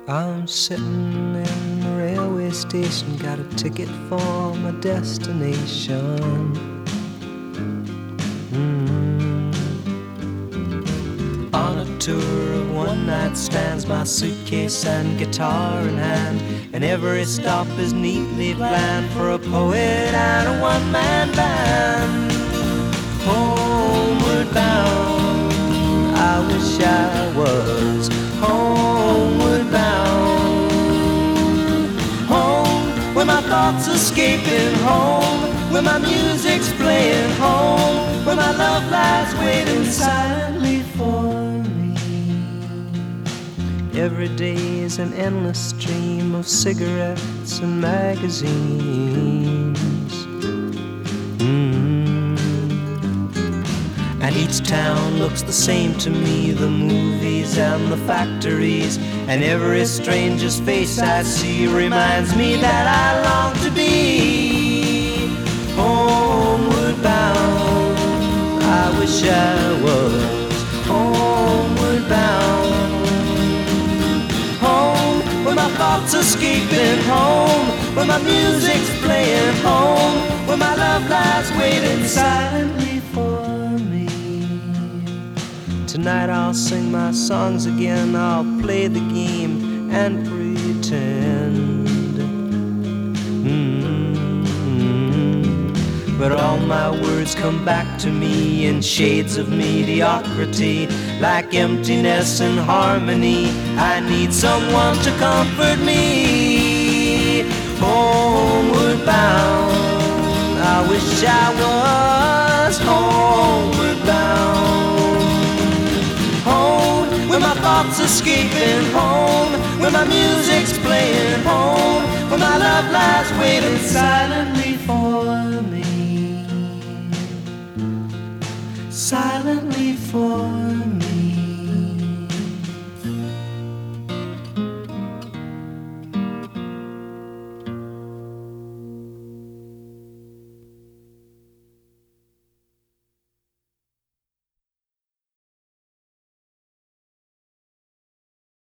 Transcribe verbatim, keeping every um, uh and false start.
I'm sitting in the railway station, got a ticket for my destination. Mm. On a tour of one night stands, my suitcase and guitar in hand, and every stop is neatly planned for a poet and a one-man band. Homeward bound, I wish I was homeward bound. Home, where my thoughts escaping, home, where my music's playing, home, where my love lies waiting silently for me. Every day is an endless stream of cigarettes and magazines. Mm. And each town looks the same to me, the movies and the factories, and every stranger's face I see reminds me that I long to be homeward bound. I wish I was homeward bound. Home, where my thoughts escaping, home, where my music's playing, home, where my love lies waiting silently for me. Tonight I'll sing my songs again, I'll play the game and pretend. Mm-hmm. But all my words come back to me in shades of mediocrity, like emptiness and harmony. I need someone to comfort me. Homeward bound, I wish I was homeward bound. Home, where my thoughts escaping, home, where my music's playing, home, where my love lies waiting silently for me, silently for me.